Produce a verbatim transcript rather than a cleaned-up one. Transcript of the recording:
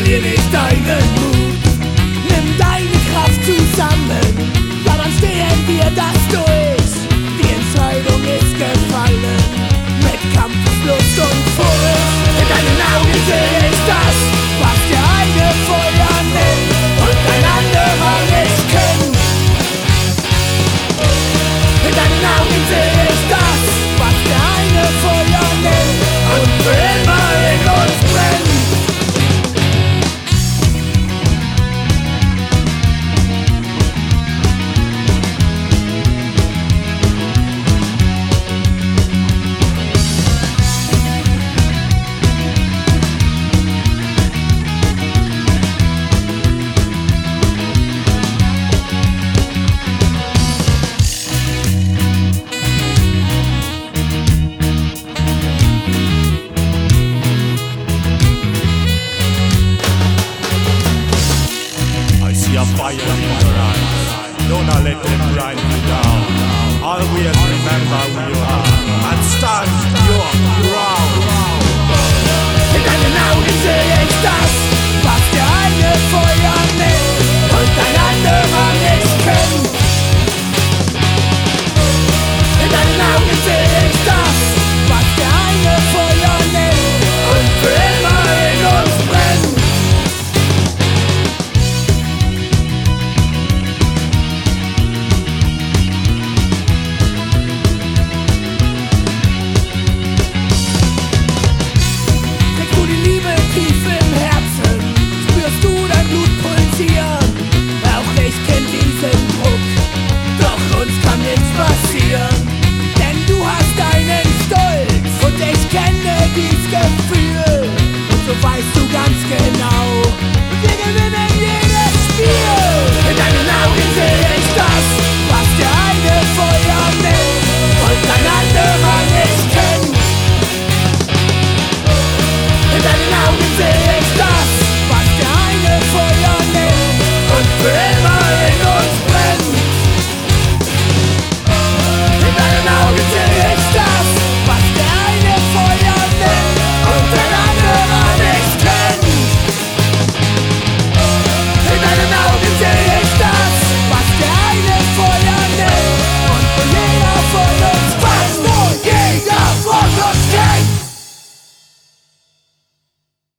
verlier nicht deinen Mut. Nimm deine Kraft zusammen, ja dann stehen wir das durch. Die Entscheidung ist gefallen, mit Kampflust und Furcht. In deinen Augen sehe ich das, was der eine Feuer nennt und ein anderer nicht kennt. In deinen Augen sehe ich das, was der eine Feuer nennt und für immer in uns brennt. Your fire in your eyes, don't let them grind you down. Always remember who you are and stand.